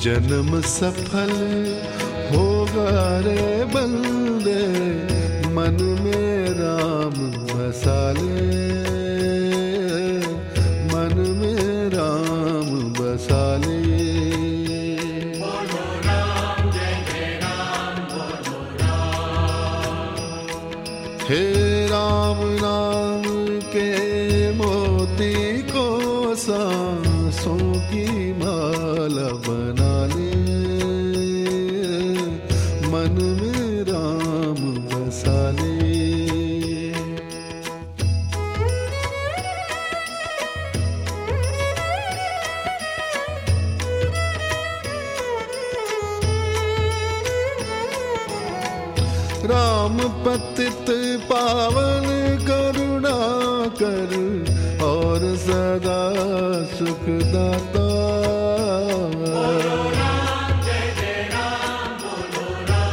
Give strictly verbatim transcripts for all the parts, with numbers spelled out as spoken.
जन्म सफल होगा रे बंदे, मन में राम बसा ले, मन में राम बसा ले। बोलो राम जय जय राम, बोलो राम। हे राम नाम के मोती को सांसों की माला बना ले, मन में राम बसा ले। राम पतित पावन करुणा कर और सदा सुख दाता। बोलो राम जय जय राम, बोलो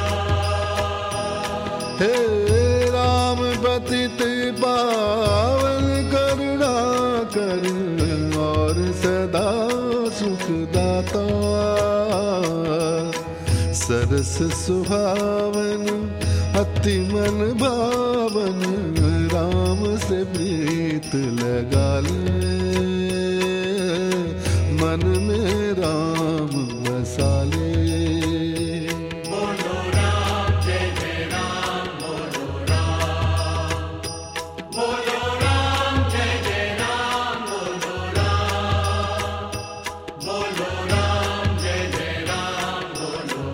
राम। हे राम पतित पावन करुणा कर और सदा सुख दाता। सरस सुहावन अति मन भावन, राम से प्रीत लगा ले, मन में राम बसा ले। बोलो राम जय जय राम, बोलो राम। बोलो राम जय जय राम, बोलो राम। बोलो राम जय जय राम, बोलो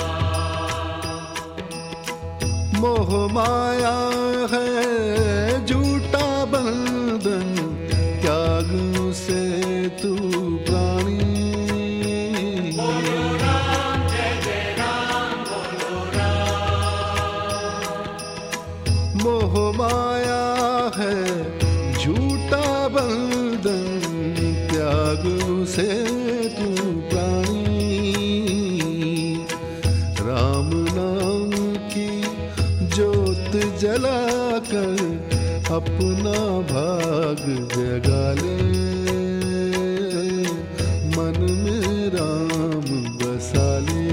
राम। मोह माया है झूठा बंधन, त्याग से तू प्राणी। बोलो राम जय जय राम, बोलो राम। मोह माया है झूठा बंधन, त्याग से तू प्राणी। राम नाम की ज्योत जलाकर अपना भाग जगा ले, मन में राम बसा ले।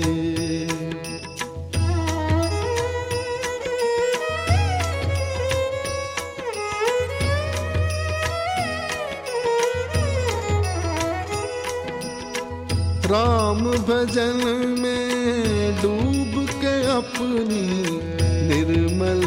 राम भजन में डूब के अपनी निर्मल